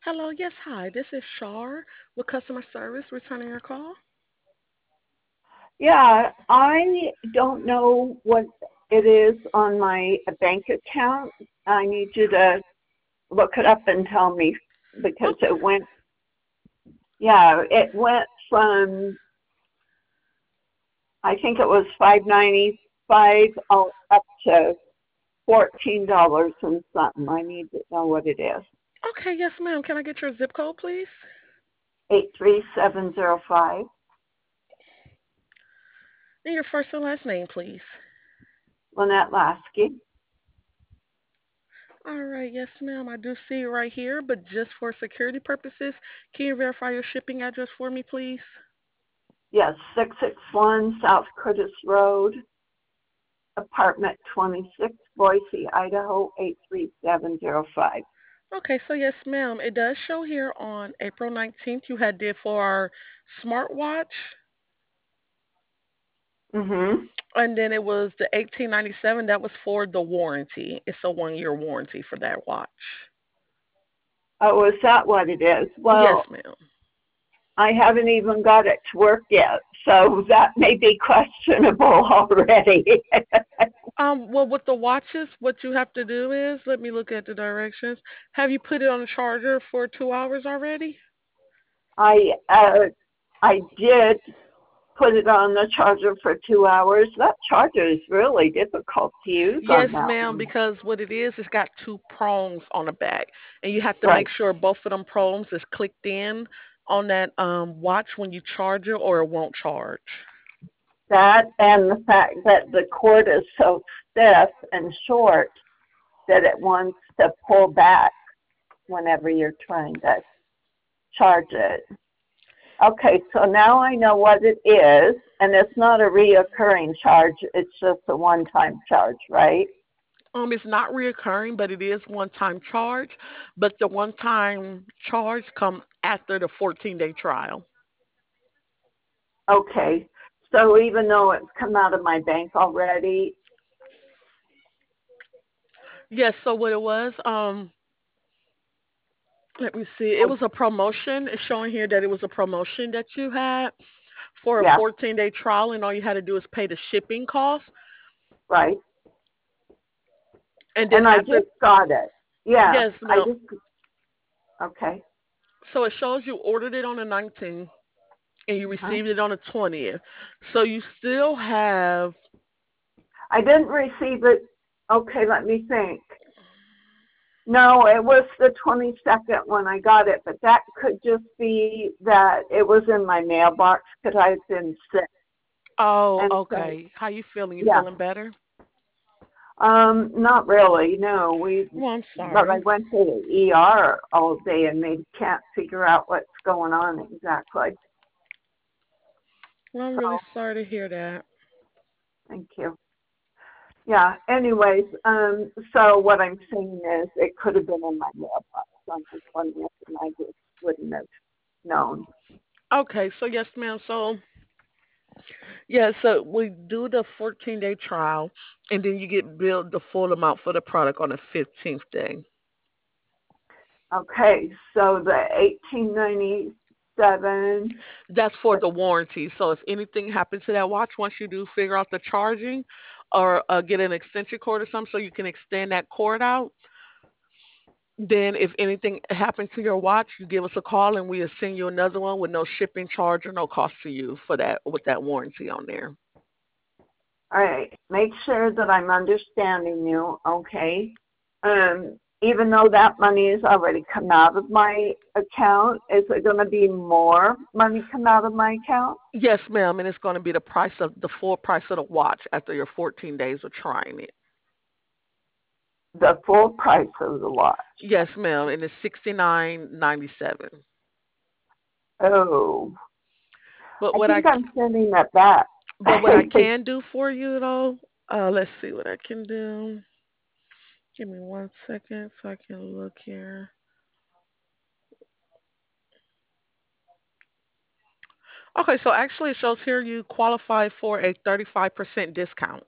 Hello, yes, hi. This is Shar with customer service returning your call. Yeah, I don't know what it is on my bank account. I need you to look it up and tell me because Okay. it went from, I think it was 5.95 up to $14 and something. I need to know what it is. Okay, yes, ma'am. Can I get your zip code, please? 83705. And your first and last name, please. Lynette Lasky. All right, yes, ma'am. I do see it right here, but just for security purposes, can you verify your shipping address for me, please? Yes, 661 South Curtis Road, apartment 26, Boise, Idaho 83705. Okay, so yes, ma'am. It does show here on April 19th you had did for our smartwatch, Mhm. and then it was the 1897. That was for the warranty. It's a 1 year warranty for that watch. Oh, is that what it is? Yes, Well, ma'am. I haven't even got it to work yet, so that may be questionable already. Well, with the watches, what you have to do is, let me look at the directions. Have you put it on the charger for 2 hours already? I I did put it on the charger for 2 hours. That charger is really difficult to use Yes, on that ma'am, one. because what it is, it's got two prongs on the back, and you have to make Right. sure both of them prongs is clicked in on that watch when you charge it, or it won't charge. That and the fact that the cord is so stiff and short that it wants to pull back whenever you're trying to charge it. Okay, so now I know what it is, and it's not a reoccurring charge, it's just a one-time charge, right? It's not reoccurring, but it is one-time charge. But the one-time charge comes after the 14-day trial. Okay, so even though it's come out of my bank already, Yes. So what it was, let me see. It oh, was a promotion. It's showing here that it was a promotion that you had for a yeah, 14-day trial, and all you had to do is pay the shipping cost. right, And then and I after, just got it. Yeah, yes, I no. just, okay, So it shows you ordered it on the 19th and you uh-huh. received it on the 20th. So you still have, I didn't receive it, okay, let me think. No, it was the 22nd when I got it, but that could just be that it was in my mailbox because I've been sick. oh, And so, okay. How you feeling? You yeah, feeling better? not really, no. Well, I'm But I sorry. went to the ER all day and they can't figure out what's going on exactly. Well, I'm really So, sorry to hear that. thank you. Yeah, anyways, so what I'm saying is it could have been in my mailbox on the 20th and I just wouldn't have known. Okay, so yes, ma'am. So yeah, so we do the 14-day trial, and then you get billed the full amount for the product on the 15th day. Okay, so the 1897, That's for the warranty. So if anything happens to that watch, once you do figure out the charging, or get an extension cord or something, so you can extend that cord out. Then if anything happens to your watch, you give us a call and we'll send you another one with no shipping charge or no cost to you for that with that warranty on there. all right, make sure that I'm understanding you, okay? Even though that money has already come out of my account, is it going to be more money come out of my account? Yes, ma'am, and it's going to be the full price of the watch after your 14 days of trying it. The full price of the watch. Yes, ma'am, and it's 69.97. Oh, But I what I think I'm sending that back. can do for you though, let's see what I can do. Give me 1 second so I can look here. Okay, so actually it shows here you qualify for a 35% discount.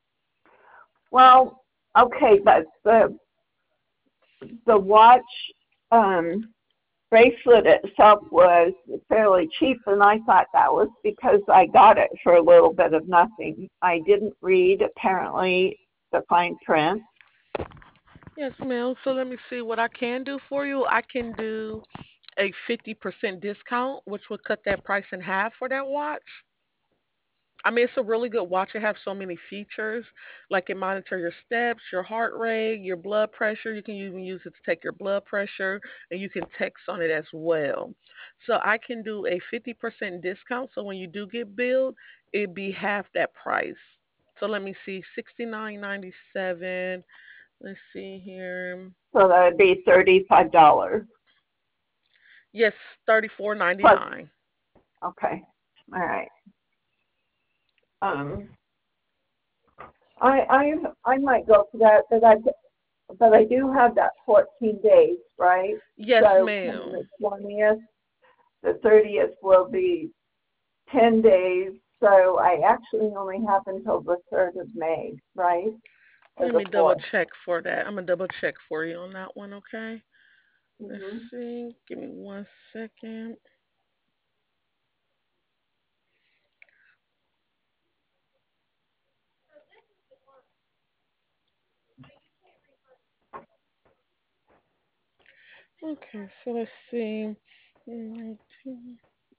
Well, okay, but the watch. bracelet itself was fairly cheap, and I thought that was because I got it for a little bit of nothing. I didn't read, apparently, the fine print. Yes, ma'am. So let me see what I can do for you. I can do a 50% discount, which would cut that price in half for that watch. I mean, it's a really good watch. It has so many features, like it monitor your steps, your heart rate, your blood pressure. You can even use it to take your blood pressure, and you can text on it as well. So I can do a 50% discount. So when you do get billed, it'd be half that price. So let me see, 69.97. Let's see here. So that would be $35 Yes, 34.99. plus. Okay, all right. Um, I might go for that, but I do have that 14 days, right? Yes, So from ma'am. the 20th, the 30th will be 10 days. So I actually only have until the 3rd of May, right? Or Let the me double 4th. check for that. I'm gonna double check for you on that one, okay? Let's Hmm. see. Give me 1 second. Okay, so let's see. 19.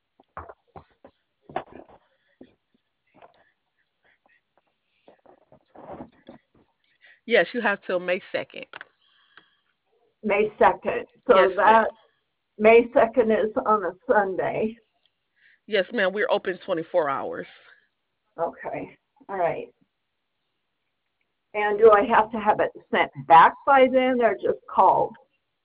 Yes, you have till May 2nd. May 2nd. Yes, So that ma'am. May 2nd is on a Sunday. Yes, ma'am. We're open 24 hours. Okay. All right. And do I have to have it sent back by then or just called?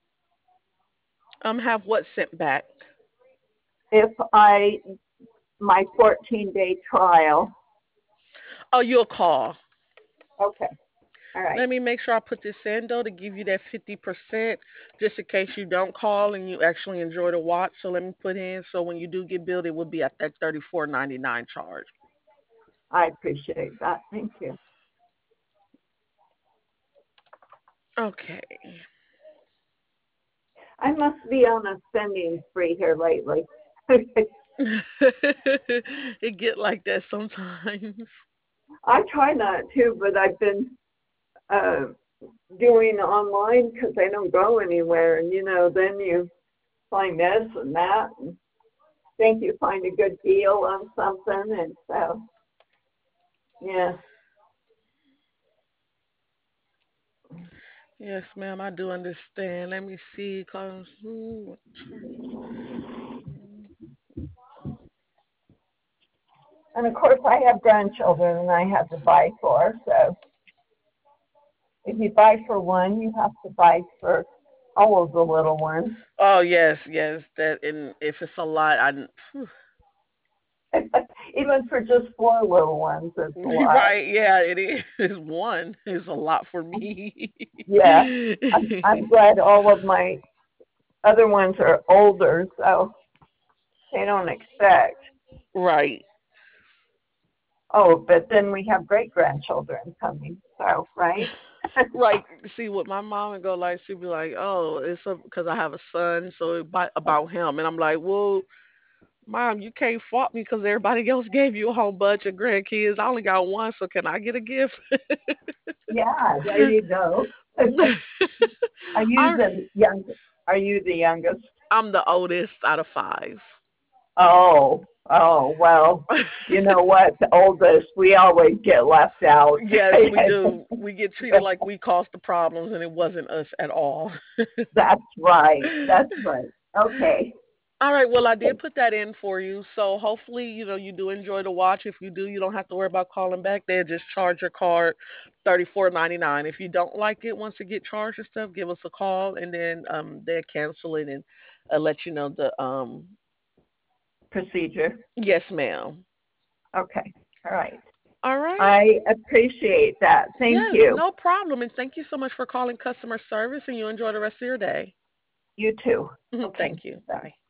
Have what sent back? If my 14-day trial. Oh, you'll call. Okay. All right. Let me make sure I put this in though to give you that 50%, just in case you don't call and you actually enjoy the watch. So let me put in so when you do get billed, it will be at that 34.99 charge. I appreciate that. Thank you. Okay. I must be on a spending spree here lately. It get like that sometimes. I try not to, but I've been uh, doing online because I don't go anywhere. And, then you find this and that and think you find a good deal on something. And so, yeah. Yes, ma'am, I do understand. Let me see. And of course, I have grandchildren and I have to buy for. So if you buy for one, you have to buy for all of the little ones. Oh yes, yes. That and if it's a lot, I Even for just four little ones, it's a lot. right. Yeah, it is. One is a lot for me. Yeah, I'm glad all of my other ones are older, so they don't expect. Right. Oh, but then we have great grandchildren coming, so right? Right. See, what my mom would go like, she'd be like, "Oh, it's because I have a son, so about him," and I'm like, "Well, Mom, you can't fault me because everybody else gave you a whole bunch of grandkids. I only got one, so can I get a gift?" Yeah, there you go. Are you I, the youngest? Are you the youngest? I'm the oldest out of five. Oh, well, you know what? The oldest, we always get left out. Yes, we do. We get treated like we caused the problems, and it wasn't us at all. That's right. That's right. Okay. All right. Well, I did put that in for you, so hopefully, you do enjoy the watch. If you do, you don't have to worry about calling back. They just charge your card 34.99. If you don't like it, once it get charged and stuff, give us a call, and then they'll cancel it and let you know the Procedure. Yes, ma'am. Okay. All right. All right. I appreciate that. Thank Yes, you. no problem. And thank you so much for calling customer service, and you enjoy the rest of your day. You too. Okay. Thank you. Bye. Bye.